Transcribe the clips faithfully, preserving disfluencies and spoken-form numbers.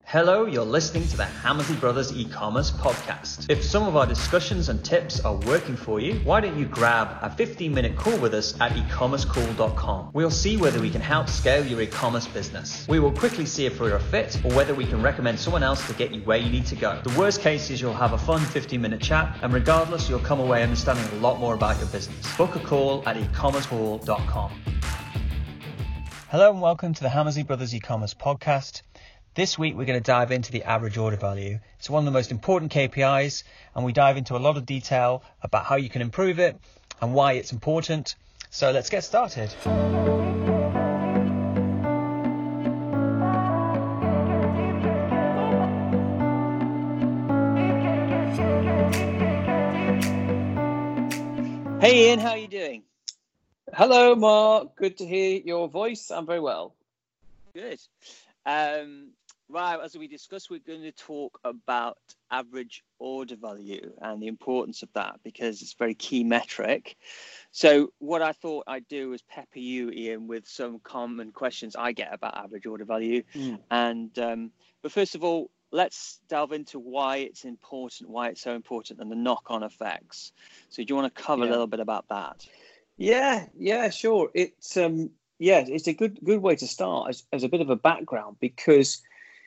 Hello, you're listening to the Hammersley Brothers e-commerce podcast. If some of our discussions and tips are working for you, why don't you grab a fifteen minute call with us at e commerce call dot com. We'll see whether we can help scale your e-commerce business. We will quickly see if we're a fit or whether we can recommend someone else to get you where you need to go. The worst case is you'll have a fun fifteen minute chat, and regardless, you'll come away understanding a lot more about your business. Book a call at e commerce call dot com. Hello and welcome to the Hammersley Brothers e-commerce podcast. This week, we're going to dive into the average order value. It's one of the most important K P Is, and we dive into a lot of detail about how you can improve it and why it's important. So let's get started. Hey Ian, how are you doing? Hello, Mark. Good to hear your voice. I'm very well. Good. Um, Right, as we discussed, we're going to talk about average order value and the importance of that because it's a very key metric. So what I thought I'd do is pepper you, Ian, with some common questions I get about average order value. Mm. And um, but first of all, let's delve into why it's important, why it's so important, and the knock-on effects. So do you want to cover yeah. a little bit about that? Yeah, yeah, sure. It's um, yeah, it's a good good way to start as, as a bit of a background because.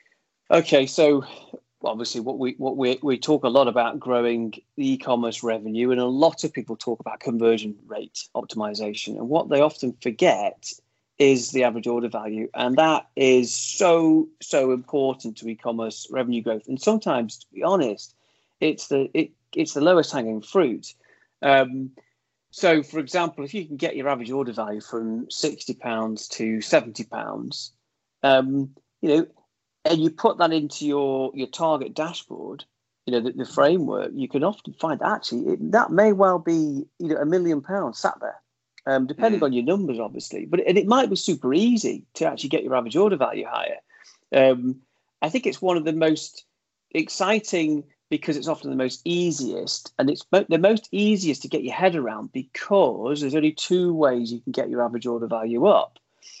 Okay, so obviously what we what we we talk a lot about growing the e-commerce revenue, and a lot of people talk about conversion rate optimization. And what they often forget is the average order value, and that is so so important to e-commerce revenue growth. And sometimes, to be honest, it's the it it's the lowest hanging fruit. Um, so, for example, if you can get your average order value from sixty pounds to seventy pounds, um, you know. And you put that into your, your target dashboard, you know, the, the framework, you can often find actually it, that may well be, you know, a million pounds sat there, um, depending mm. on your numbers, obviously. But and it might be super easy to actually get your average order value higher. Um, I think it's one of the most exciting because it's often the most easiest, and it's mo- the most easiest to get your head around because there's only two ways you can get your average order value up.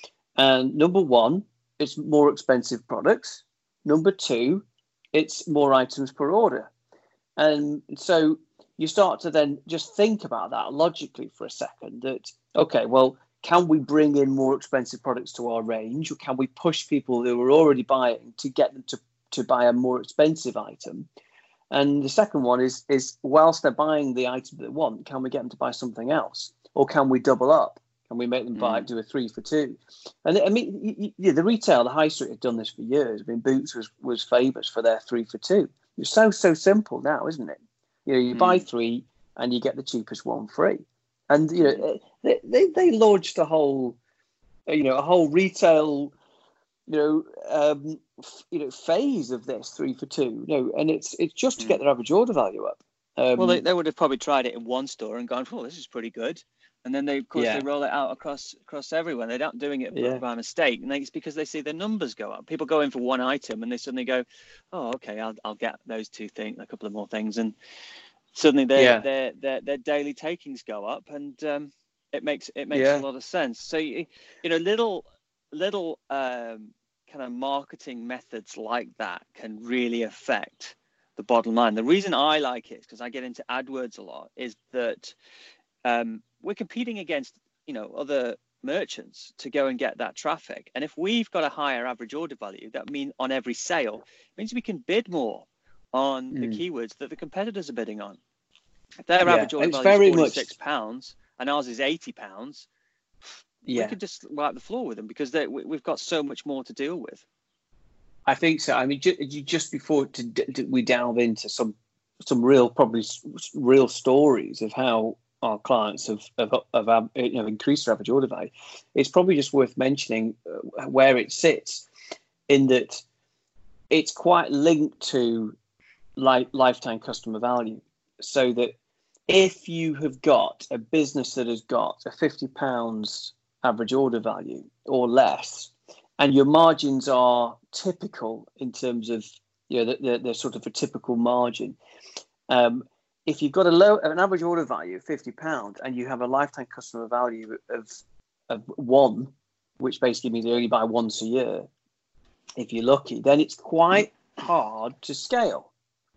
And number one, it's more expensive products. Number two, it's more items per order. And so you start to then just think about that logically for a second that, okay, well, can we bring in more expensive products to our range, or can we push people who are already buying to get them to, to buy a more expensive item? And the second one is, is whilst they're buying the item they want, can we get them to buy something else? Or can we double up? And we make them buy, mm. do a three for two. And I mean, you, you, the retail, the high street had done this for years. I mean, Boots was, was famous for their three for two. It's so, so simple now, isn't it? You know, you mm. buy three and you get the cheapest one free. And, you know, they, they, they launched a whole, you know, a whole retail, you know, um, f- you know, phase of this three for two. You know, and it's it's just to mm. get their average order value up. Um, well, they, they would have probably tried it in one store and gone, oh, this is pretty good. And then they, of course, yeah. they roll it out across across everyone. They're not doing it yeah. by mistake, and it's because they see their numbers go up. People go in for one item, and they suddenly go, "Oh, okay, I'll I'll get those two things, a couple of more things," and suddenly their yeah. their, their their daily takings go up, and um, it makes it makes yeah. a lot of sense. So you, you know, little little um, kind of marketing methods like that can really affect the bottom line. The reason I like it, because I get into AdWords a lot, is that. Um, we're competing against, you know, other merchants to go and get that traffic. And if we've got a higher average order value, that means on every sale, it means we can bid more on mm. the keywords that the competitors are bidding on. If their yeah, average order value is forty-six pounds and ours is eighty pounds, yeah. we could just wipe the floor with them because they, we, we've got so much more to deal with. I think so. I mean, just, just before to, to, we delve into some some real, probably real stories of how our clients have, have, have you know, increased their average order value, it's probably just worth mentioning uh, where it sits in that it's quite linked to li- lifetime customer value. So that if you have got a business that has got a fifty pounds average order value or less, and your margins are typical in terms of, you know, they're, they're sort of a typical margin, um, if you've got a low, an average order value of fifty pounds and you have a lifetime customer value of, of one, which basically means they only buy once a year, if you're lucky, then it's quite hard to scale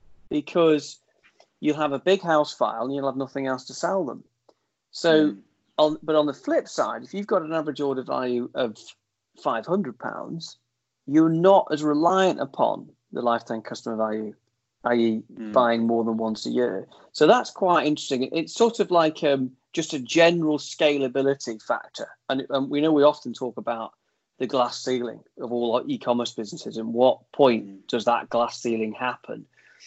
because you'll have a big house file and you'll have nothing else to sell them. So, mm. on, but on the flip side, if you've got an average order value of five hundred pounds, you're not as reliant upon the lifetime customer value, that is mm. buying more than once a year. So that's quite interesting. It's sort of like um, just a general scalability factor. And, and we know we often talk about the glass ceiling of all our e-commerce businesses and what point mm. does that glass ceiling happen.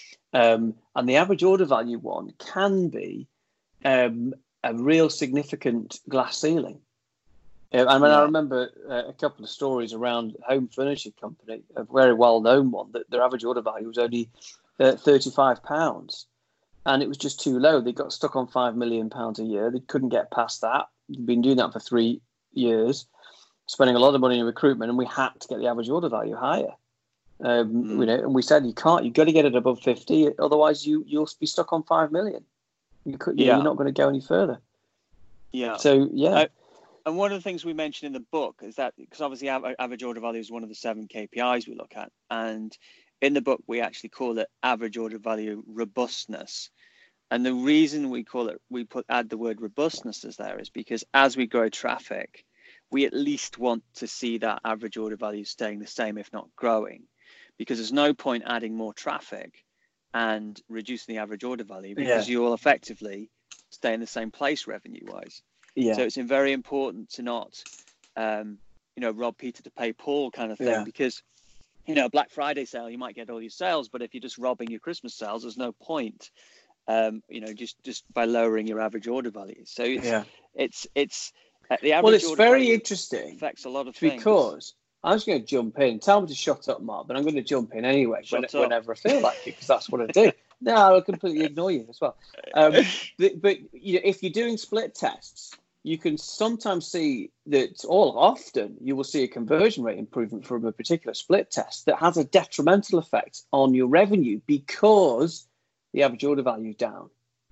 Um, and the average order value one can be um, a real significant glass ceiling. Uh, I mean, yeah. I remember uh, a couple of stories around a home furniture company, a very well-known one, that their average order value was only uh, thirty-five pounds. And it was just too low. They got stuck on five million pounds a year. They couldn't get past that. They'd been doing that for three years, spending a lot of money in recruitment, and we had to get the average order value higher. Um, mm. you know, and we said you can't. You've got to get it above fifty, otherwise you you'll be stuck on five million. You could, you yeah. know, you're not going to go any further. Yeah. So yeah. I, and one of the things we mentioned in the book is that because obviously average order value is one of the seven K P Is we look at, and in the book we actually call it average order value robustness. And the reason we call it, we put add the word robustness as there is because as we grow traffic, we at least want to see that average order value staying the same, if not growing, because there's no point adding more traffic and reducing the average order value because yeah. you will effectively stay in the same place revenue wise. Yeah. So it's very important to not, um, you know, rob Peter to pay Paul kind of thing yeah. because, you know, Black Friday sale, you might get all your sales, but if you're just robbing your Christmas sales, there's no point. Um, you know, just just by lowering your average order value. So it's yeah. it's it's uh, the average. Well, it's order very interesting. Affects a lot of because things because I'm just going to jump in. Tell me to shut up, Mark, but I'm going to jump in anyway when, whenever I feel like it because that's what I do. No, I'll completely ignore you as well. Um, but, but you know, if you're doing split tests, you can sometimes see that, all often, you will see a conversion rate improvement from a particular split test that has a detrimental effect on your revenue because the average order value is down.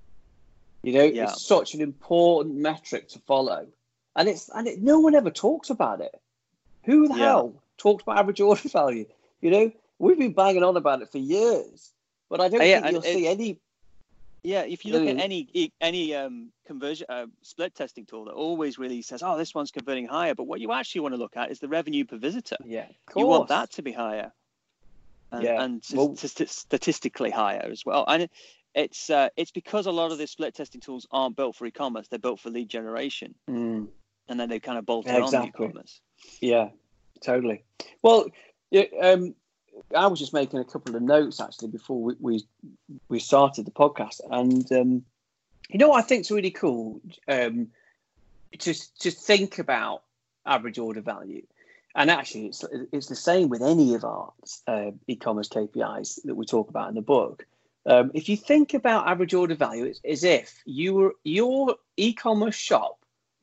You know, yeah. it's such an important metric to follow, and it's and it, no one ever talks about it. Who the yeah. hell talks about average order value? You know, we've been banging on about it for years, but I don't uh, yeah, think you'll it, see any. Yeah, if you look at any any um, conversion uh, split testing tool, that always really says, "Oh, this one's converting higher," but what you actually want to look at is the revenue per visitor. Yeah, you want that to be higher. And, yeah. and well, st- statistically higher as well. And it, it's uh, it's because a lot of the split testing tools aren't built for e-commerce; they're built for lead generation, mm. and then they kind of bolted yeah, exactly. on e-commerce. Yeah, totally. Well, yeah, um, I was just making a couple of notes actually before we we, we started the podcast, and um, you know what I think is really cool um, to to think about average order value. And actually, it's it's the same with any of our uh, e-commerce K P Is that we talk about in the book. Um, if you think about average order value, it's as if you were, your e-commerce shop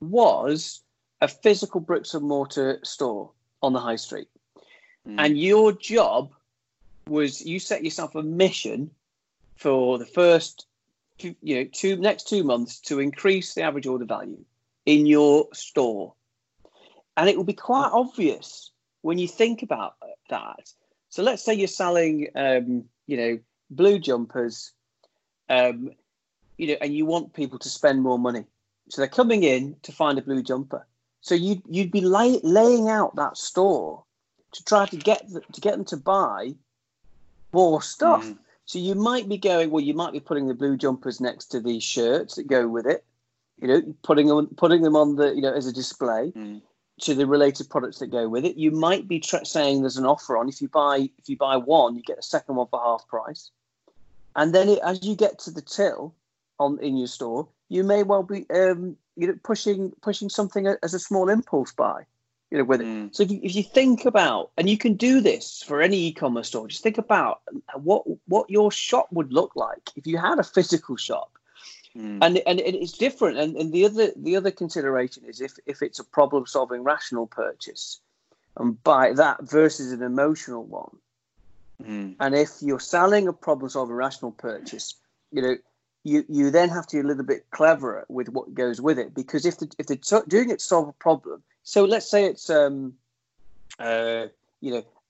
was a physical bricks and mortar store on the high street. Mm. And your job was you set yourself a mission for the first two, you know, two next two months to increase the average order value in your store. And it will be quite obvious when you think about that. So let's say you're selling, um, you know, blue jumpers, um, you know, and you want people to spend more money. So they're coming in to find a blue jumper. So you'd, you'd be lay, laying out that store to try to get the, to get them to buy more stuff. Mm. So you might be going, well, you might be putting the blue jumpers next to these shirts that go with it, you know, putting them, putting them on the, you know, as a display. Mm. To the related products that go with it. You might be tra- saying there's an offer on. If you buy if you buy one, you get a second one for half price. And then it, as you get to the till on in your store, you may well be um, you know pushing pushing something as a small impulse buy, you know, with mm. it. So if you, if you think about, and you can do this for any e-commerce store, just think about what what your shop would look like if you had a physical shop. Mm. And and it's different, and, and the other the other consideration is if, if it's a problem solving rational purchase, and by that versus an emotional one, mm. and if you're selling a problem solving rational purchase, you know you, you then have to be a little bit cleverer with what goes with it, because if the, if they're t- doing it to solve a problem, so let's say it's um uh you know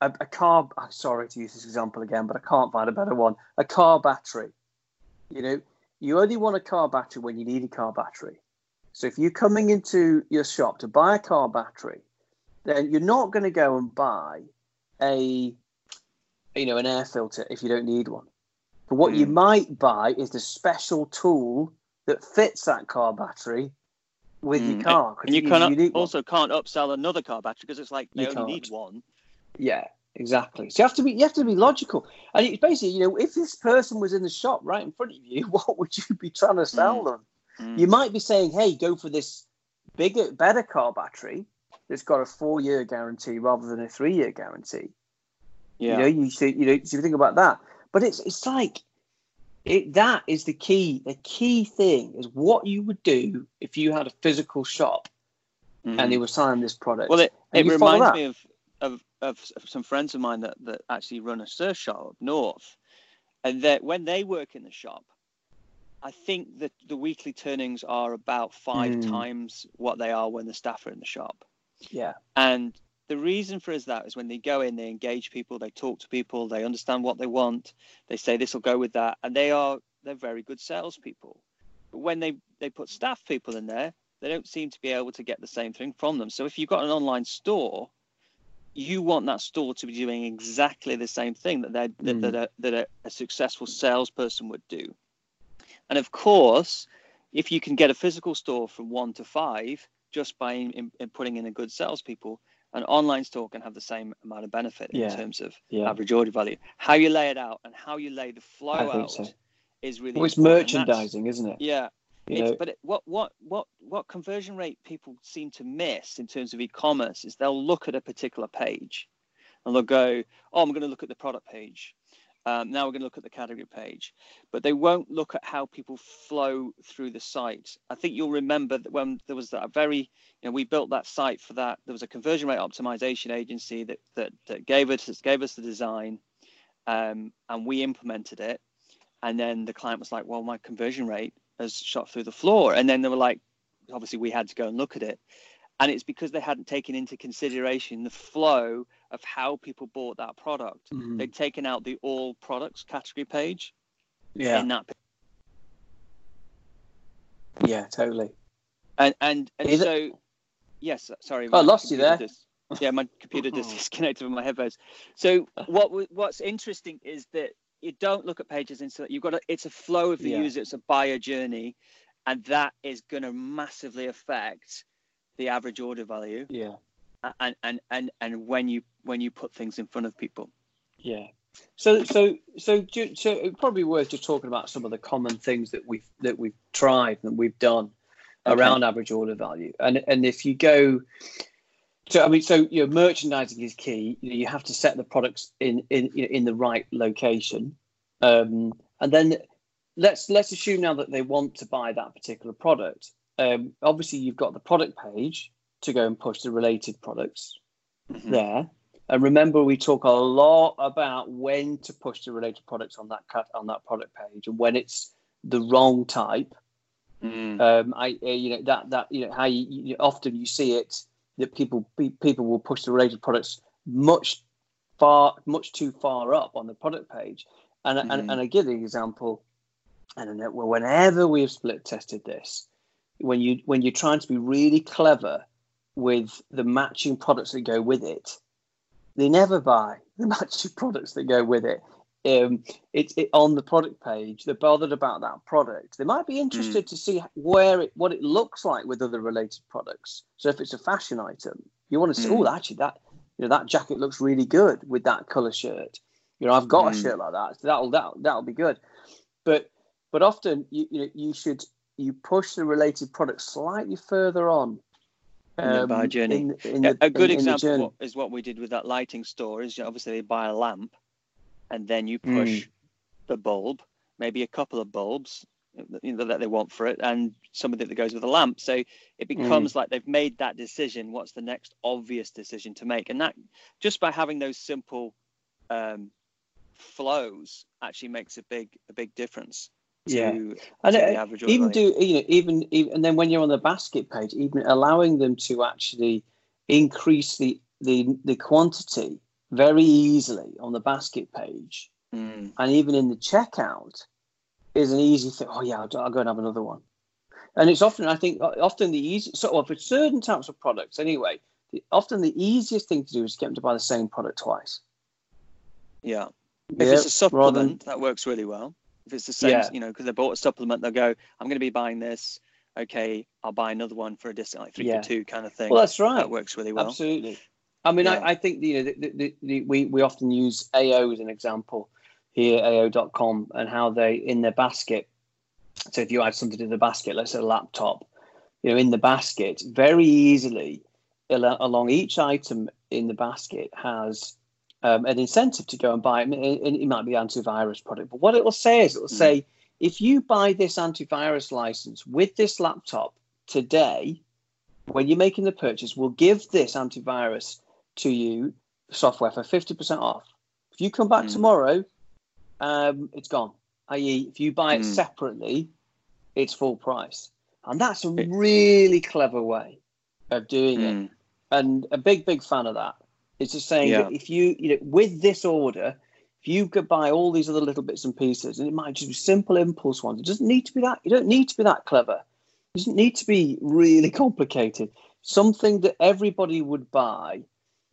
a, a car. I'm sorry to use this example again, but I can't find a better one. A car battery. You know, you only want a car battery when you need a car battery. So if you're coming into your shop to buy a car battery, then you're not going to go and buy a, you know, an air filter if you don't need one. But what mm. you might buy is the special tool that fits that car battery with mm. your car. And you, you can't, also one. can't upsell another car battery because it's like they you only can't. need one. Yeah, exactly. So you have to be you have to be logical. And it's basically, you know, if this person was in the shop right in front of you, what would you be trying to sell mm. them? Mm. You might be saying, hey, go for this bigger, better car battery that's got a four-year guarantee rather than a three-year guarantee. Yeah. You know, you should, you know, so you think about that. But it's it's like it that is the key. The key thing is what you would do if you had a physical shop mm. and they were selling this product. Well, it, it reminds me of, of of some friends of mine that, that actually run a surf shop up north, and that when they work in the shop, I think that the weekly turnings are about five mm. times what they are when the staff are in the shop. Yeah. And the reason for is that is when they go in, they engage people, they talk to people, they understand what they want. They say this will go with that, and they are they're very good salespeople. But when they they put staff people in there, they don't seem to be able to get the same thing from them. So if you've got an online store, you want that store to be doing exactly the same thing that that mm. that, a, that a, a successful salesperson would do. And of course, if you can get a physical store from one to five just by in, in putting in a good salespeople, an online store can have the same amount of benefit in yeah. terms of yeah. average order value. How you lay it out and how you lay the flow out so. is really well, it's merchandising, isn't it? Yeah. It's, but it, what what what what conversion rate people seem to miss in terms of e-commerce is they'll look at a particular page and they'll go, oh, I'm going to look at the product page. Um, now we're going to look at the category page, but they won't look at how people flow through the site. I think you'll remember that when there was that very, you know, we built that site for that. There was a conversion rate optimization agency that that, that gave us gave us the design, um, and we implemented it. And then the client was like, "Well, my conversion rate has shot through the floor." And then they were like, "Obviously, we had to go and look at it." And it's because they hadn't taken into consideration the flow of how people bought that product. Mm-hmm. They'd taken out the all products category page. Yeah. In that. Yeah, totally. And and, and so, it... yes, sorry. Oh, I lost you there. Just, yeah, my computer just disconnected with my headphones. So what what's interesting is that you don't look at pages and so you've got a, it's a flow of the yeah. user. It's a buyer journey, and that is going to massively affect the average order value, yeah, and and and and when you when you put things in front of people, yeah. So so so so it's probably worth just talking about some of the common things that we've that we've tried and we've done okay. around average order value, and and if you go, so I mean, so you know, merchandising is key. You know, you have to set the products in in in the right location, um, and then let's let's assume now that they want to buy that particular product. Um, obviously, you've got the product page to go and push the related products mm-hmm. there. And remember, we talk a lot about when to push the related products on that cut on that product page, and when it's the wrong type. Mm. Um, I, uh, you know, that that you know how you, you often you see it that people people will push the related products much far much too far up on the product page. And mm. and, and I give the example, and whenever we've split tested this. When you when you're trying to be really clever with the matching products that go with it, they never buy the matching products that go with it. Um, it's it, on the product page. They're bothered about that product. They might be interested mm. to see where it what it looks like with other related products. So if it's a fashion item, you want to say, mm. "Oh, actually, that you know that jacket looks really good with that color shirt." You know, I've got mm. a shirt like that, so that'll that that'll be good. But but often you you know you should. You push the related product slightly further on um, in the buyer journey. In, in the, a good in, example in what, is what we did with that lighting store. Is obviously they buy a lamp, and then you push mm. the bulb, maybe a couple of bulbs you know, that they want for it, and something that goes with the lamp. So it becomes mm. like they've made that decision. What's the next obvious decision to make? And that just by having those simple um, flows actually makes a big a big difference. To, yeah, to and the average even do you know even, even and then when you're on the basket page, even allowing them to actually increase the the the quantity very easily on the basket page, mm. and even in the checkout, is an easy thing. Oh yeah, I'll, I'll go and have another one. And it's often, I think, often the easy. So well, for certain types of products, anyway, the, often the easiest thing to do is get them to buy the same product twice. Yeah. If yeah, it's a supplement, than, that works really well. If it's the same, yeah. you know, because they bought a supplement, they'll go, I'm going to be buying this. Okay, I'll buy another one for a discount, like three yeah. for two kind of thing. Well, that's right. That works really well. Absolutely. I mean, yeah. I, I think, you know, the, the, the, we, we often use A O as an example here, A O dot com, and how they, in their basket, so if you add something to the basket, let's say a laptop, you know, in the basket, very easily along each item in the basket has um, an incentive to go and buy it. And it might be antivirus product, but what it will say is it will mm. say, if you buy this antivirus license with this laptop today, when you're making the purchase, we'll give this antivirus to you software for fifty percent off. If you come back mm. tomorrow, um, it's gone. that is, if you buy it mm. separately, it's full price. And that's a really clever way of doing mm. it. And a big, big fan of that. It's just saying yeah. that if you, you know, with this order, if you could buy all these other little bits and pieces, and it might just be simple impulse ones. It doesn't need to be that. You don't need to be that clever. It doesn't need to be really complicated. Something that everybody would buy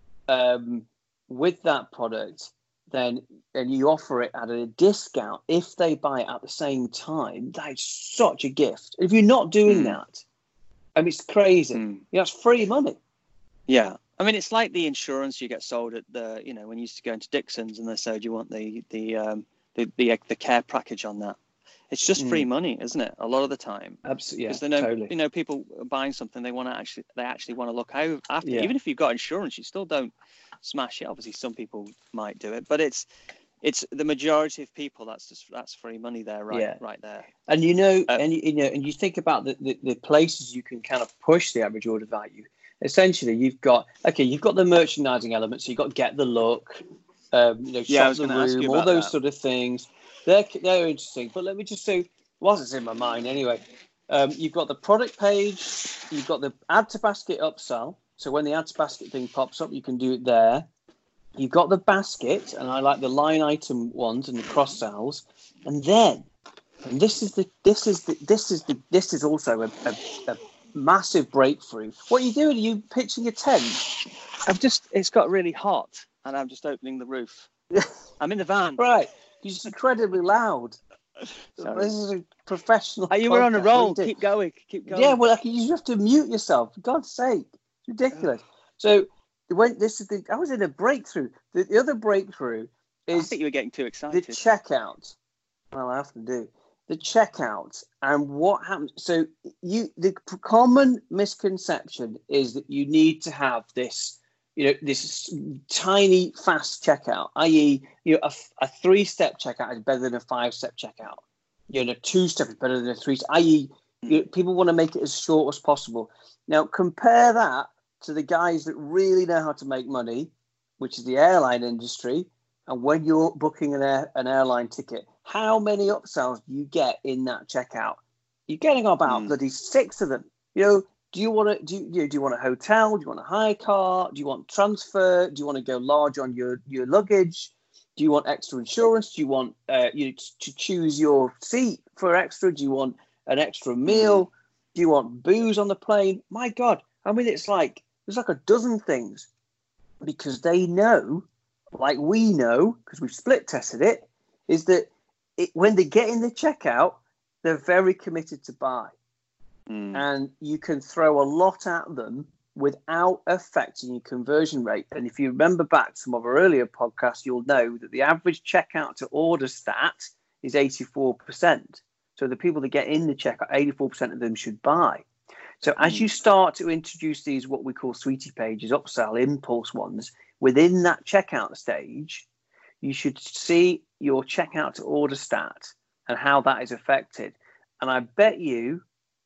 um, with that product, then and you offer it at a discount if they buy it at the same time. That's such a gift. If you're not doing mm. that, I mean, it's crazy. Mm. You know, it's free money. Yeah. I mean, it's like the insurance you get sold at the, you know, when you used to go into Dixon's and they said you want the the um, the, the the care package on that. It's just mm. free money, isn't it? A lot of the time. Absolutely. Yeah, because they know, totally. you know, people are buying something they want to actually, they actually want to look out after. Yeah. Even if you've got insurance, you still don't smash it. Obviously, some people might do it, but it's it's the majority of people. That's just that's free money there, right? Yeah. Right there. And you know, uh, and you know, and you think about the, the the places you can kind of push the average order value. Essentially, you've got okay, you've got the merchandising elements. So you've got get the look, um, you know, yeah, shop the room, all those that. sort of things. They're they're interesting. But let me just say, whilst it's in my mind anyway, um, you've got the product page, you've got the add to basket upsell. So when the add to basket thing pops up, you can do it there. You've got the basket, and I like the line item ones and the cross sells, and then, and this is the this is the this is the this is also a, a, a massive breakthrough. What are you doing? Are you pitching a tent? I've just it's got really hot, and I'm just opening the roof. I'm in the van. Right, you're just incredibly loud. Sorry. This is a professional. Oh, you were on a roll. Keep going. Keep going. Yeah, well, like, you just have to mute yourself. For God's sake, it's ridiculous. So. When this is the, I was in a breakthrough. The, the other breakthrough is. I think you were getting too excited. The checkout. Well, I often do. The checkout and what happens. So you, the common misconception is that you need to have this, you know, this tiny fast checkout. that is, you know, a, a three-step checkout is better than a five-step checkout. You know, a two-step is better than a three. that is, you know, people want to make it as short as possible. Now compare that to the guys that really know how to make money, which is the airline industry. And when you're booking an air, an airline ticket, how many upsells do you get in that checkout? You're getting about mm. bloody six of them. You know, do you want to do you, do you want a hotel? Do you want a hire car? Do you want transfer? Do you want to go large on your, your luggage? Do you want extra insurance? Do you want uh, you to choose your seat for extra? Do you want an extra meal? Mm. Do you want booze on the plane? My God, I mean, it's like. There's like a dozen things because they know, like we know, because we've split tested it, is that it, when they get in the checkout, they're very committed to buy. Mm. And you can throw a lot at them without affecting your conversion rate. And if you remember back to some of our earlier podcasts, you'll know that the average checkout to order stat is eighty-four percent. So the people that get in the checkout, eighty-four percent of them should buy. So as you start to introduce these, what we call sweetie pages, upsell, impulse ones, within that checkout stage, you should see your checkout to order stat and how that is affected. And I bet you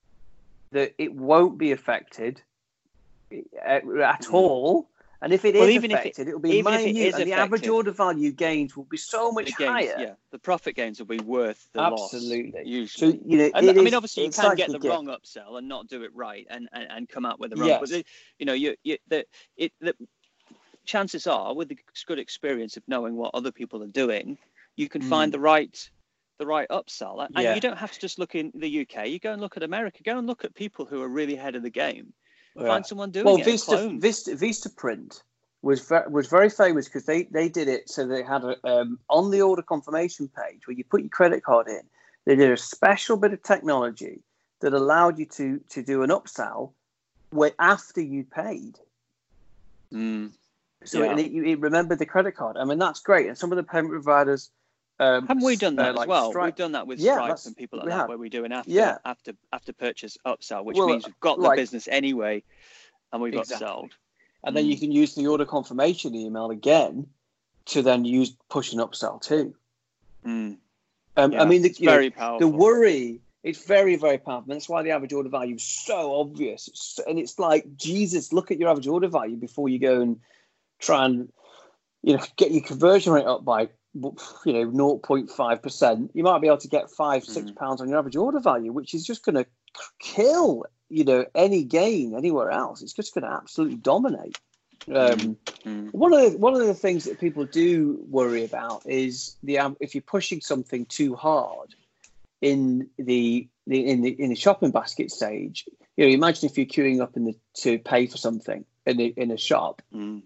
that it won't be affected at, at all. And if it well, is even affected, it will be minute, and affected, the average order value gains will be so much gains, higher. Yeah, the profit gains will be worth the Absolutely. loss. Usually. So, you know, and, I is, mean, obviously, you can get the gift. wrong upsell and not do it right, and, and, and come out with the wrong. Yes. But the, you know, you, you the it the chances are, with the good experience of knowing what other people are doing, you can Mm. find the right the right upsell. And Yeah. you don't have to just look in the U K. You go and look at America. Go and look at people who are really ahead of the game. Yeah. Find someone doing well, it. Vista, Clone. Vista, Vista Print was very, was very famous because they, they did it so they had a, um, on the order confirmation page where you put your credit card in, they did a special bit of technology that allowed you to to do an upsell where after you paid. Mm. So Yeah. it, it, it remembered the credit card. I mean, that's great. And some of the payment providers. Um, Haven't we done that uh, as like well? Stripe. We've done that with Yeah, Stripe and people like we that, have. where we do an after Yeah. after after purchase upsell, which Well, means we've got like- the business anyway, and we've Exactly. upsold. And then you can use the order confirmation email again to then use push and upsell too. Mm. Um, Yeah, I mean, the, it's you know, very powerful. the worry, it's very, very powerful. And that's why the average order value is so obvious. It's, and it's like, Jesus, look at your average order value before you go and try and, you know, get your conversion rate up by, you know, zero point five percent. You might be able to get five, six Mm. pounds on your average order value, which is just going to kill, you know, any gain anywhere else. It's just going to absolutely dominate. Um, Mm. One of the, one of the things that people do worry about is the um, if you're pushing something too hard in the, the in the in the shopping basket stage. You know, imagine if you're queuing up in the to pay for something in the, in a shop, Mm.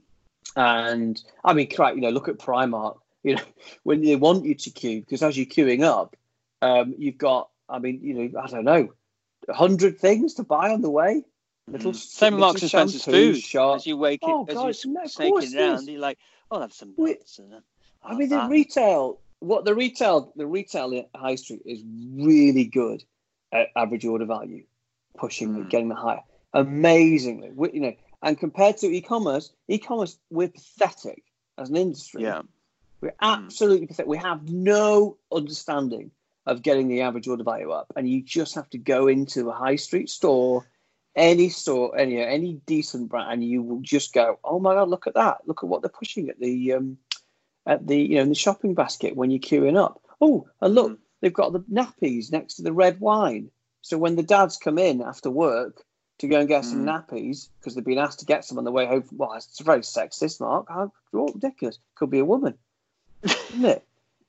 and I mean, correct, you know, look at Primark. You know, when they want you to queue, because as you're queuing up, um, you've got, I mean, you know, I don't know, a hundred things to buy on the way. Little Mm. Same with Marks and Spencer's food. shop. As you wake it, Oh, as God, you no, of snake course it it around, is. you're like, "Oh, I'll have some Wait, nuts." And, uh, I mean, that. the retail, what the retail, the retail in high street is really good at average order value, pushing Mm. it, getting the higher, amazingly. We, you know, and compared to e-commerce, e-commerce, we're pathetic as an industry. Yeah. We're absolutely pathetic. We have no understanding of getting the average order value up, and you just have to go into a high street store, any store, any any decent brand, and you will just go, "Oh my God, look at that! Look at what they're pushing at the um, at the you know in the shopping basket when you're queuing up. Oh, and look, Mm. they've got the nappies next to the red wine. So when the dads come in after work to go and get some Mm. nappies because they've been asked to get some on the way home, well, it's very sexist, Mark. How oh, ridiculous! Could be a woman, isn't it?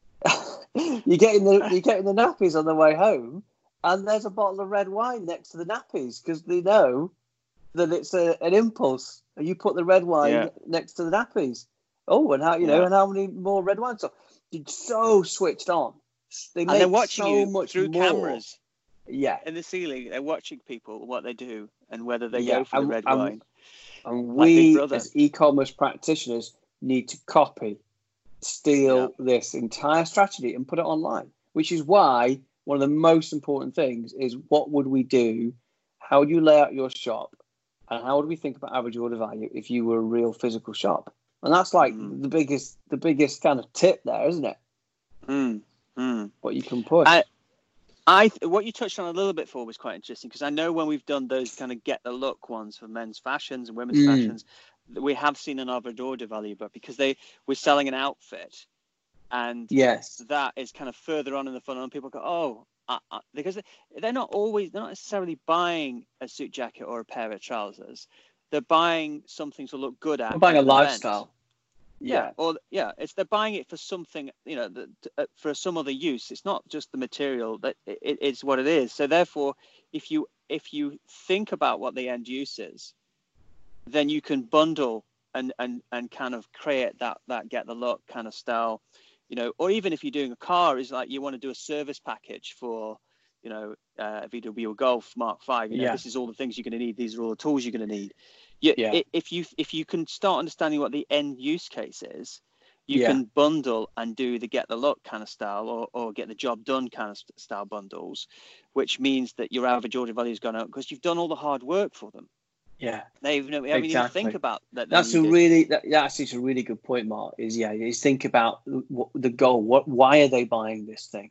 you're getting the you're getting the nappies on the way home, and there's a bottle of red wine next to the nappies because they know that it's a, an impulse. And you put the red wine Yeah. next to the nappies. Oh, and how you know, Yeah. and how many more red wines? So it's so switched on. They And make they're watching so you much through more. cameras Yeah, in the ceiling. They're watching people, what they do, and whether they Yeah, go for and- the red and- wine. and Like Big we Brother. as e-commerce practitioners need to copy, steal this entire strategy and put it online. Which is why one of the most important things is what would we do? How would you lay out your shop? And how would we think about average order value if you were a real physical shop? And that's like Mm. the biggest, the biggest kind of tip there, isn't it? Mm. Mm. What you can push. I, I what you touched on a little bit for was quite interesting, because I know when we've done those kind of get the look ones for men's fashions and women's Mm. fashions, that we have seen an average order value, but because they we're selling an outfit, and yes. that is kind of further on in the funnel, and people go, oh, uh, uh, because they're not always, they're not necessarily buying a suit jacket or a pair of trousers. They're buying something to look good at. We're buying at a an event. lifestyle. Yeah. Yeah. Or yeah, it's they're buying it for something, you know, the, uh, for some other use. It's not just the material, that it, it's what it is. So therefore, if you if you think about what the end use is, then you can bundle and and and kind of create that that get the look kind of style, you know. Or even if you're doing a car, is like you want to do a service package for, you know, uh, a V W Golf Mark five. You know, Yeah. this is all the things you're going to need. These are all the tools you're going to need. You, Yeah. i- If you if you can start understanding what the end use case is, you Yeah. can bundle and do the get the look kind of style, or, or get the job done kind of st- style bundles, which means that your average order value has gone up because you've done all the hard work for them. Yeah. They even haven't even Exactly. think about that. they That's a needed- really that, that's actually a really good point, Mark. Is yeah, is think about what, the goal. What why are they buying this thing?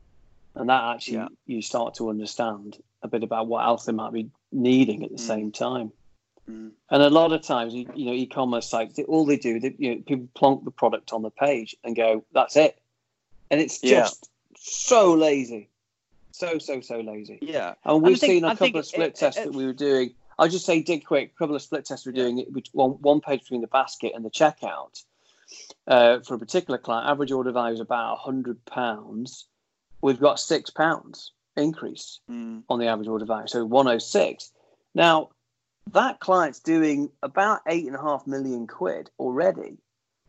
And that actually Yeah. you start to understand a bit about what else they might be needing at the Mm. same time. Mm. And a lot of times, you, you know, e-commerce sites, they, all they do, they, you know, people plonk the product on the page and go, "That's it," and it's Yeah. just so lazy, so so so lazy. Yeah. And And we've I think- seen a I couple think of split it- tests it- that we were doing. I'll just say, dig quick, a couple of split tests we're yeah. doing, it, one, one page between the basket and the checkout. Uh, for a particular client, average order value is about one hundred pounds. We've got six pounds increase mm. on the average order value, so one hundred six. Now, that client's doing about eight and a half million quid already.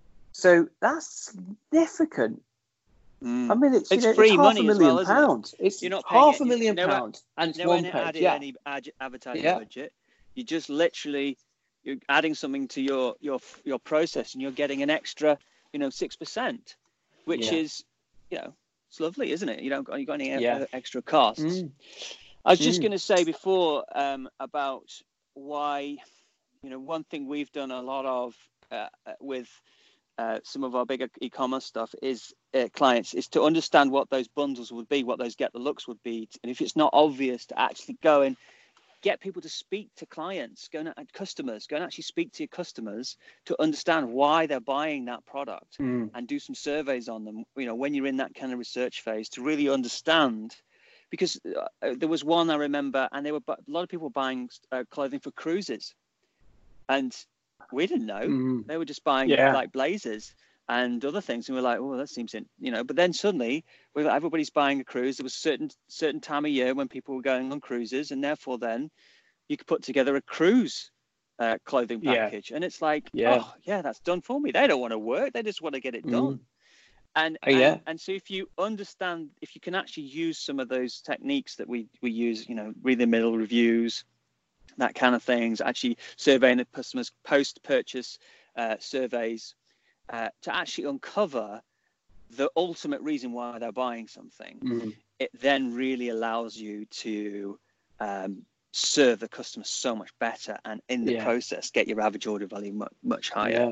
So that's significant. Mm. I mean, it's, it's you know, free it's half money a million as well, pounds. It? It's You're not half it. a million no, pounds, and it's no one one page. added Yeah. any ad- advertising yeah. budget. You just literally you're adding something to your your your process, and you're getting an extra, you know, six percent, which yeah. is, you know, it's lovely, isn't it? You don't got you got any yeah. extra costs. Mm. I was just mm. going to say before um, about why, you know, one thing we've done a lot of uh, with uh, some of our bigger e-commerce stuff is uh, clients is to understand what those bundles would be, what those get the looks would be, and if it's not obvious, to actually go and get people to speak to clients, go and uh, customers, go and actually speak to your customers to understand why they're buying that product mm. and do some surveys on them. You know, when you're in that kind of research phase, to really understand. Because uh, there was one I remember, and they were a lot of people buying uh, clothing for cruises, and we didn't know. Mm. They were just buying yeah. like blazers and other things, and we were like, "Oh, that seems in, you know." But then suddenly, we were, everybody's buying a cruise. There was a certain certain time of year when people were going on cruises, and therefore, then you could put together a cruise uh, clothing package, yeah. and it's like, yeah. "Oh, yeah, that's done for me." They don't want to work; they just want to get it done. Mm. And, oh, yeah. and and so if you understand, if you can actually use some of those techniques that we, we use, you know, read the middle reviews, that kind of things, actually surveying the customers, post-purchase uh, surveys, uh, to actually uncover the ultimate reason why they're buying something, mm. it then really allows you to um, serve the customer so much better, and in the yeah. process, get your average order value much, much higher. Yeah.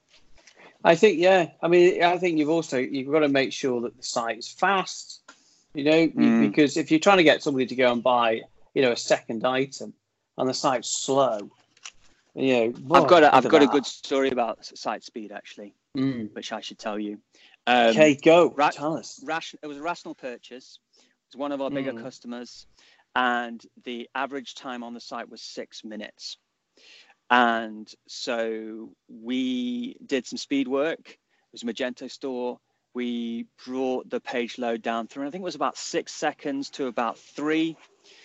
I think, yeah. I mean, I think you've also, you've got to make sure that the site is fast, you know, mm. because if you're trying to get somebody to go and buy, you know, a second item and the site's slow, you know. Whoa, I've got a, I've got that. a good story about site speed, actually, mm. which I should tell you. Um, okay, go. Ra- Tell us. Ration, it was a rational purchase. It was one of our bigger mm. customers, and the average time on the site was six minutes. And so we did some speed work. It was a Magento store. We brought the page load down through, I think it was about six seconds to about three.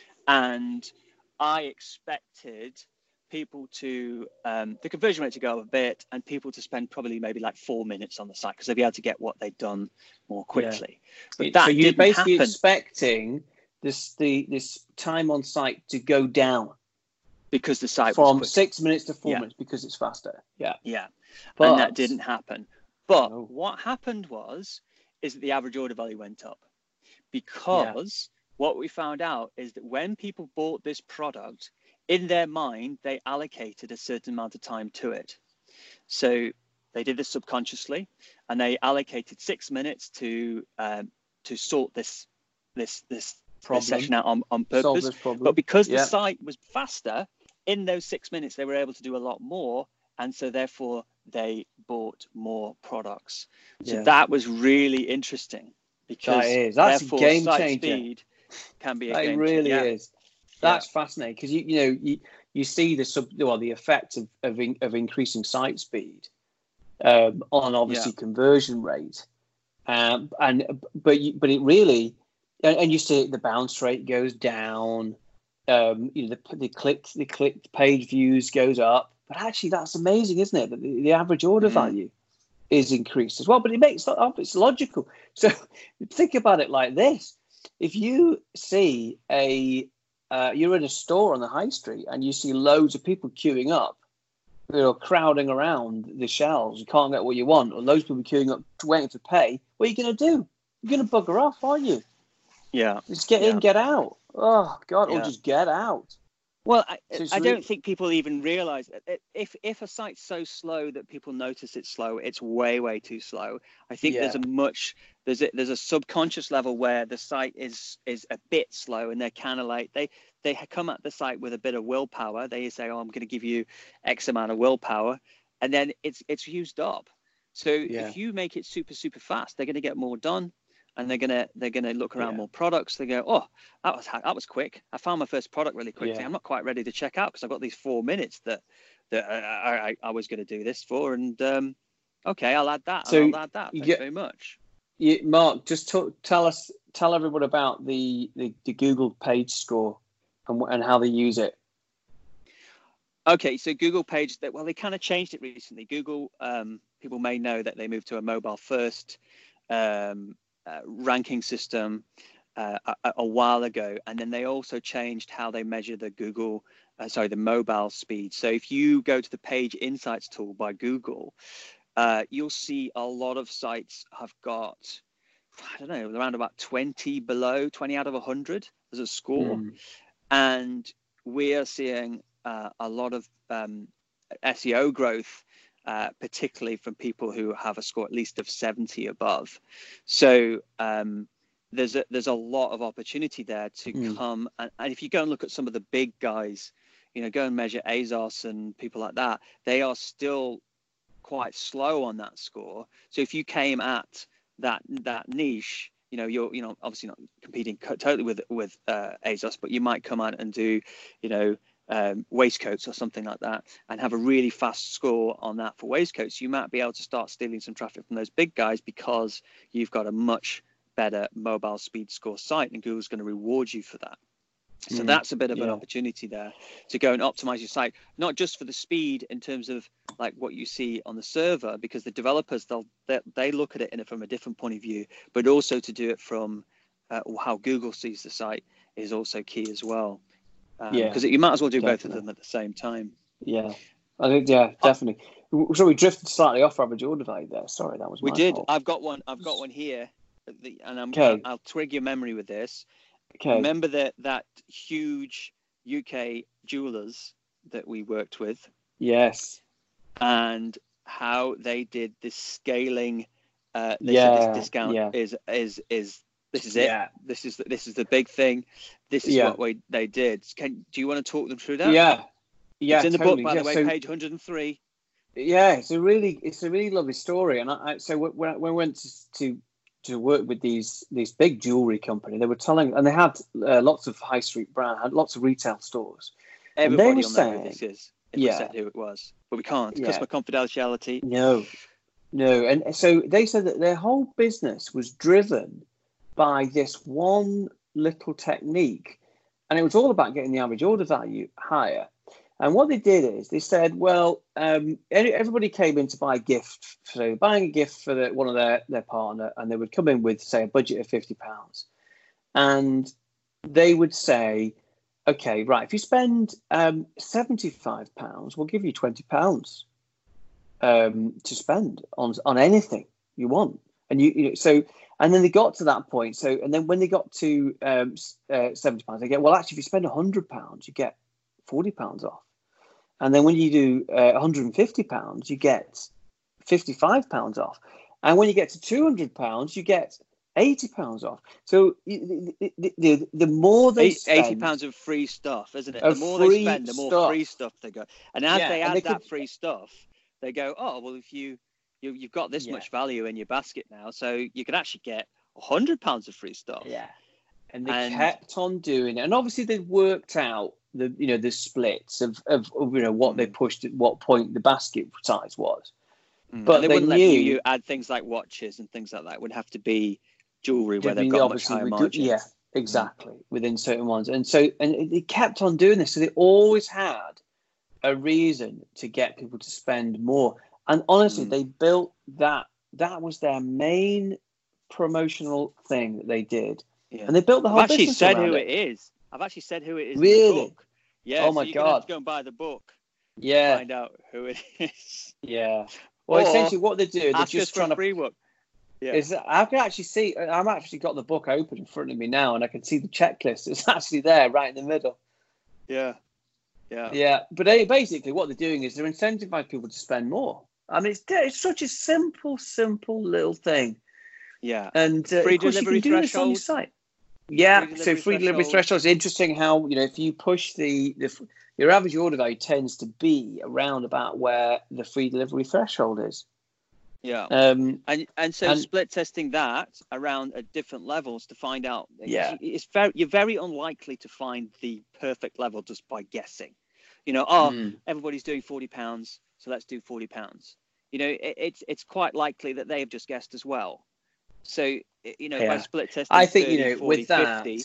And I expected people to, um, the conversion rate to go up a bit, and people to spend probably maybe like four minutes on the site because they'd be able to get what they'd done more quickly. Yeah. But that so you're didn't basically happen. expecting this, the, this time on site to go down. Because the site from was six minutes to four yeah. minutes because it's faster. Yeah. Yeah. But, and that didn't happen. But no. what happened was, is that the average order value went up, because yeah. what we found out is that when people bought this product, in their mind, they allocated a certain amount of time to it. So they did this subconsciously, and they allocated six minutes to, um, to sort this, this, this, this session out on, on purpose. But because yeah. the site was faster, in those six minutes, they were able to do a lot more. And so therefore, they bought more products. So yeah. that was really interesting, because that is. That's therefore, a game site changer. Speed can be a that game really changer. is. That's yeah. fascinating, because you you know you, you see the sub well the effect of of, in, of increasing site speed um, on obviously yeah. conversion rate, um, and but you, but it really and, and you see the bounce rate goes down. Um, you know the the click the click page views goes up, but actually that's amazing, isn't it? That the, the average order mm. value is increased as well. But it makes it's logical. So think about it like this: if you see a uh, you're in a store on the high street and you see loads of people queuing up, you know, crowding around the shelves, you can't get what you want, or loads of people queuing up waiting to pay. What are you going to do? You're going to bugger off, aren't you? Yeah. Just get yeah. in, get out. Oh, God, yeah. or just get out. Well, I, so I really... don't think people even realize that if if a site's so slow that people notice it's slow, it's way, way too slow. I think yeah. there's a much there's a, there's a subconscious level where the site is is a bit slow, and they're kind of like they they come at the site with a bit of willpower. They say, "Oh, I'm going to give you X amount of willpower," and then it's it's used up. So yeah. if you make it super super fast, they're going to get more done. and they're gonna they're gonna look around yeah. more products. They go, oh, that was that was quick. I found my first product really quickly. Yeah. I'm not quite ready to check out because I've got these four minutes that that I, I, I was going to do this for, and um, okay, I'll add that. So and I'll add that. Thank yeah, you very much. Yeah, Mark, just talk, tell us, tell everyone about the, the, the Google Page Score and and how they use it. Okay, so Google Page, well, they kind of changed it recently. Google, um, people may know that they moved to a mobile first um, uh, ranking system uh, a, a while ago, and then they also changed how they measure the Google, uh, sorry, the mobile speed. So if you go to the Page Insights tool by Google, uh, you'll see a lot of sites have got, I don't know, around about twenty below, twenty out of one hundred as a score. Mm. And we are seeing uh, a lot of um, S E O growth, uh, particularly from people who have a score at least of seventy above. So um, there's a, there's a lot of opportunity there to mm. come. And, and if you go and look at some of the big guys, you know, go and measure ASOS and people like that, they are still quite slow on that score. So if you came at that that niche, you know, you're, you know, obviously not competing co- totally with with uh, ASOS, but you might come out and do, you know, um, waistcoats or something like that, and have a really fast score on that for waistcoats. You might be able to start stealing some traffic from those big guys because you've got a much better mobile speed score site, and Google's going to reward you for that. So mm, that's a bit of yeah. an opportunity there to go and optimize your site, not just for the speed in terms of like what you see on the server, because the developers, they'll they, they look at it in it from a different point of view, but also to do it from uh, how Google sees the site is also key as well. Um, yeah, because you might as well do definitely. both of them at the same time. Yeah, I think yeah, definitely. Oh. So we drifted slightly off average order value there. Sorry, that was we my did. fault. I've got one. I've got one here, the, and I'm. Okay. I'll twig your memory with this. Okay. Remember that that huge U K jewelers that we worked with? Yes. And how they did this scaling. Uh, they yeah. said this discount yeah. is is is this is it. Yeah. This is this is the big thing. This is yeah. what we they did. Can do you want to talk them through that? Yeah. Yeah. It's in the totally. book, by yeah, the way, so, page one hundred three. Yeah, it's a really it's a really lovely story. And I, I so when, when we went to, to to work with these these big jewelry company, they were telling, and they had uh, lots of high street brand, had lots of retail stores. Everybody and they were will saying, know who this is if yeah, we said who it was, but we can't. Yeah. Customer confidentiality. No, no, and so they said that their whole business was driven by this one little technique, and it was all about getting the average order value higher. And what they did is they said, well, um, everybody came in to buy a gift. So they were buying a gift for the, one of their, their partner, and they would come in with, say, a budget of fifty pounds. And they would say, okay, right, if you spend um, seventy-five pounds, we'll give you twenty pounds um, to spend on on anything you want. And you, you know, so, and then they got to that point. So, and then when they got to um, uh, seventy pounds, they get, well, actually, if you spend one hundred pounds, you get forty pounds off. And then when you do uh, one hundred fifty pounds, you get fifty-five pounds off. And when you get to two hundred pounds, you get eighty pounds off. So the, the, the, the more they spend... eighty pounds of free stuff, isn't it? The more they spend, the more stuff. free stuff they got. And as yeah, they add they that could... free stuff, they go, oh, well, if you, you, you've got this yeah. much value in your basket now, so you could actually get one hundred pounds of free stuff. Yeah. And they and... kept on doing it. And obviously they worked out the you know the splits of, of, of you know what mm. they pushed at what point the basket size was, mm. but and they, they wouldn't knew, let you add things like watches and things like that. It would have to be jewelry where they've got much higher redu- margins. Yeah, exactly, mm. within certain ones. And so and it, it kept on doing this. So they always had a reason to get people to spend more. And honestly, mm. they built that. That was their main promotional thing that they did, yeah. and they built the whole. I've actually business said who it. it is. I've actually said who it is. Really? In the book. Yeah. Oh my so you're god! gonna have to go and buy the book. Yeah. Find out who it is. Yeah. Well, or essentially, what they do, they're just trying to free book. Yeah. Is I can actually see. I've actually got the book open in front of me now, and I can see the checklist. It's actually there, right in the middle. Yeah. Yeah. Yeah. But they, basically, what they're doing is they're incentivizing people to spend more. I mean, it's it's such a simple, simple little thing. Yeah. And uh, free of course delivery you can do this on your site. Yeah, free so free delivery threshold is interesting. How you know if you push the, the your average order value tends to be around about where the free delivery threshold is. Yeah. Um, and and so and, split testing that around at different levels to find out. Yeah. It's very you're very unlikely to find the perfect level just by guessing. You know, oh, mm. everybody's doing forty pounds, so let's do forty pounds. You know, it, it's it's quite likely that they have just guessed as well. So, you know, yeah. by split testing, I think, thirty, you know, forty, with that, fifty,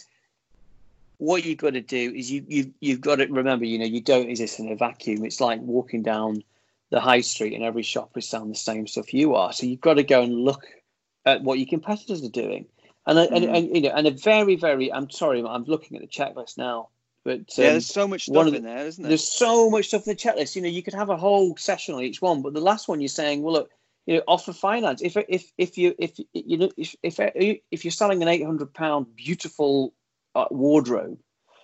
what you've got to do is you, you, you've got to remember, you know, you don't exist in a vacuum. It's like walking down the high street and every shop is selling the same stuff you are. So you've got to go and look at what your competitors are doing. And, mm. and, and, you know, and a very, very, I'm sorry, I'm looking at the checklist now. But um, yeah, there's so much stuff the, in there, isn't there? There's so much stuff in the checklist. You know, you could have a whole session on each one, but the last one you're saying, well, look, you know, offer finance. If if if you if you know if if if you're selling an eight hundred pound beautiful uh, wardrobe,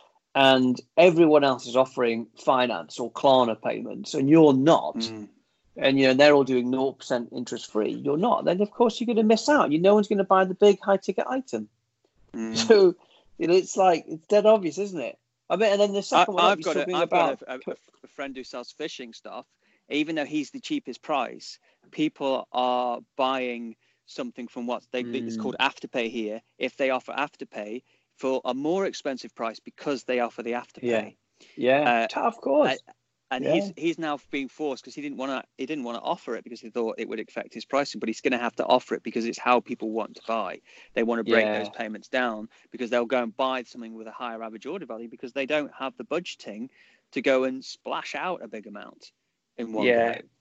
and everyone else is offering finance or Klarna payments, and you're not, mm. and you know they're all doing zero percent interest free, you're not. Then of course you're going to miss out. You no one's going to buy the big high ticket item. Mm. So you know it's like it's dead obvious, isn't it? I mean, and then the second I, one I've got a, I've about, got a, a, a friend who sells fishing stuff. Even though he's the cheapest price, people are buying something from what they mm. it's called Afterpay here. If they offer Afterpay for a more expensive price because they offer the Afterpay, yeah, yeah, uh, of course. Uh, and yeah. he's he's now being forced because he didn't want to he didn't want to offer it because he thought it would affect his pricing, but he's going to have to offer it because it's how people want to buy. They want to break yeah. those payments down because they'll go and buy something with a higher average order value because they don't have the budgeting to go and splash out a big amount in one yeah. go.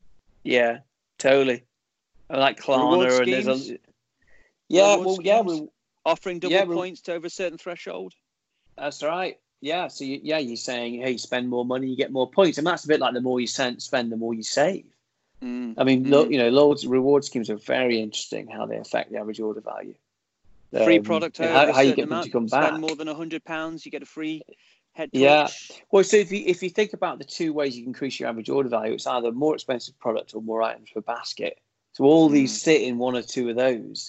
Yeah, totally. I like Klarna and there's a yeah, Reward well, schemes, yeah, we're offering double yeah, points to over a certain threshold. That's right. Yeah, so you, yeah, you're saying, hey, spend more money, you get more points, and that's a bit like the more you spend, the more you save. Mm, I mean, mm. lo, you know, loads reward schemes are very interesting how they affect the average order value. Free um, product over how, a how you get amount, them to come spend back. more than a hundred pounds, you get a free head torch. Yeah. Well, so if you if you think about the two ways you can increase your average order value, it's either more expensive product or more items per basket. So all mm. these sit in one or two of those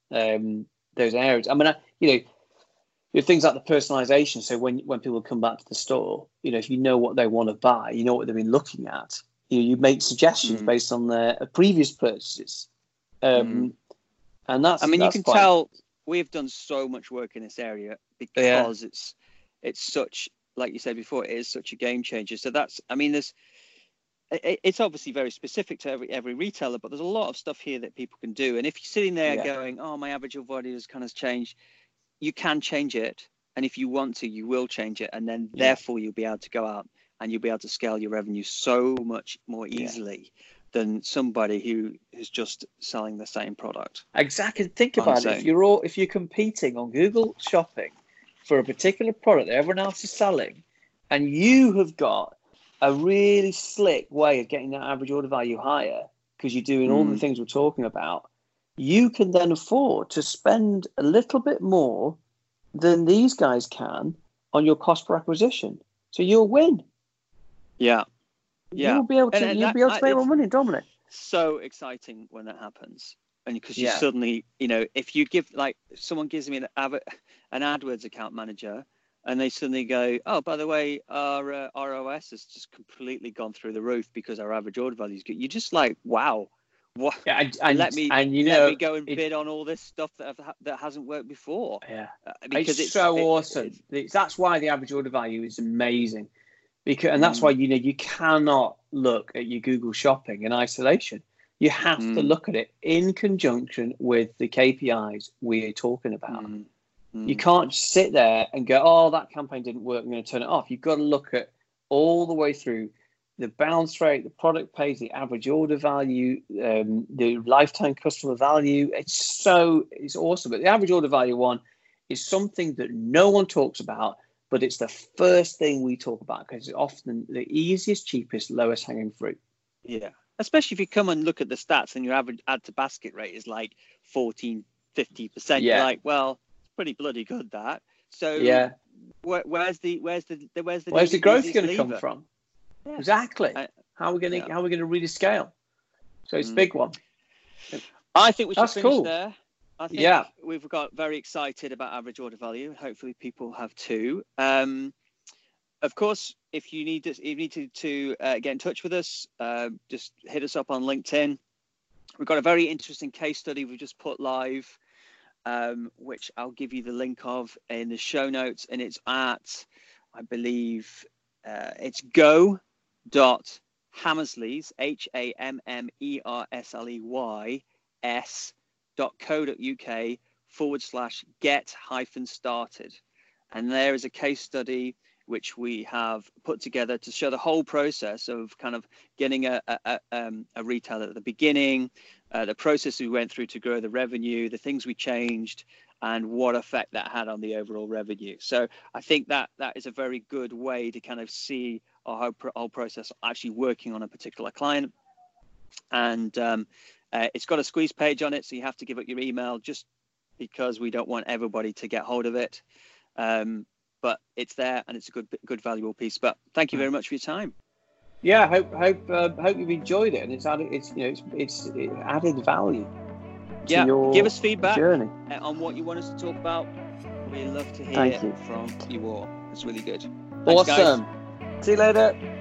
um, those areas. I mean, I, you know. You know, things like the personalization. So when when people come back to the store, you know, if you know what they want to buy, you know what they've been looking at. You know, you make suggestions mm. based on their previous purchases, um, mm. and that's. I mean, that's you can quite... tell we've done so much work in this area because yeah. it's it's such, like you said before, it is such a game changer. So that's, I mean, there's. It, it's obviously very specific to every every retailer, but there's a lot of stuff here that people can do. And if you're sitting there yeah. going, "Oh, my average order value has kind of changed," you can change it, and if you want to, you will change it, and then yeah. therefore you'll be able to go out and you'll be able to scale your revenue so much more easily yeah. than somebody who is just selling the same product. Exactly. Think about it. If you're all, if you're competing on Google Shopping for a particular product that everyone else is selling, and you have got a really slick way of getting that average order value higher because you're doing mm. all the things we're talking about, you can then afford to spend a little bit more than these guys can on your cost per acquisition. So you'll win. Yeah. Yeah. You'll be able to, and, and you'll that, be able to make more money, Dominic. So exciting when that happens. And because you yeah. suddenly, you know, if you give, like, someone gives me an, an AdWords account manager and they suddenly go, oh, by the way, our uh, R O S has just completely gone through the roof because our average order value is good. You're just like, wow. What? Yeah, and, and let me and you let know, me go and it, bid on all this stuff that have, that hasn't worked before. Yeah, uh, because it's, it's so it, awesome. It's, it's, that's why the average order value is amazing, because and that's mm. why you know you cannot look at your Google Shopping in isolation. You have mm. to look at it in conjunction with the K P Is we're talking about. Mm. Mm. You can't just sit there and go, "Oh, that campaign didn't work. I'm going to turn it off." You've got to look at all the way through. The bounce rate, the product page, the average order value, um, the lifetime customer value. It's so, it's awesome. But the average order value one is something that no one talks about, but it's the first thing we talk about because it's often the easiest, cheapest, lowest hanging fruit. Yeah. Especially if you come and look at the stats and your average add to basket rate is like fourteen, fifty percent. Yeah. You're like, well, it's pretty bloody good that. So yeah. Where, where's the, where's the, where's the, where's the growth going to lever? come from? Yeah. Exactly. Uh, how are we going to yeah. how are we going to really scale? So it's a mm. big one. I think we should That's finish cool. there. I think yeah. we've got very excited about average order value. Hopefully, people have too. Um, of course, if you need to, if you need to, to uh, get in touch with us, uh, just hit us up on LinkedIn. we've got a very interesting case study we've just put live, um, which I'll give you the link of in the show notes, and it's at, I believe, uh, it's go dot Hammersleys, H A M M E R S L E Y S dot co dot uk forward slash get hyphen started. And there is a case study which we have put together to show the whole process of kind of getting a, a, um, a retailer at the beginning, uh, the process we went through to grow the revenue, the things we changed, and what effect that had on the overall revenue. So I think that that is a very good way to kind of see our whole, whole process actually working on a particular client. And um, uh, it's got a squeeze page on it, so you have to give up your email just because we don't want everybody to get hold of it. Um, but it's there, and it's a good, good, valuable piece. But thank you very much for your time. Yeah, hope hope uh, hope you've enjoyed it, and it's added, it's you know, it's it's it added value. To yeah, your give us feedback journey. on what you want us to talk about. We love to hear Thank you. from you all. It's really good. Thanks, awesome. Guys. See you later.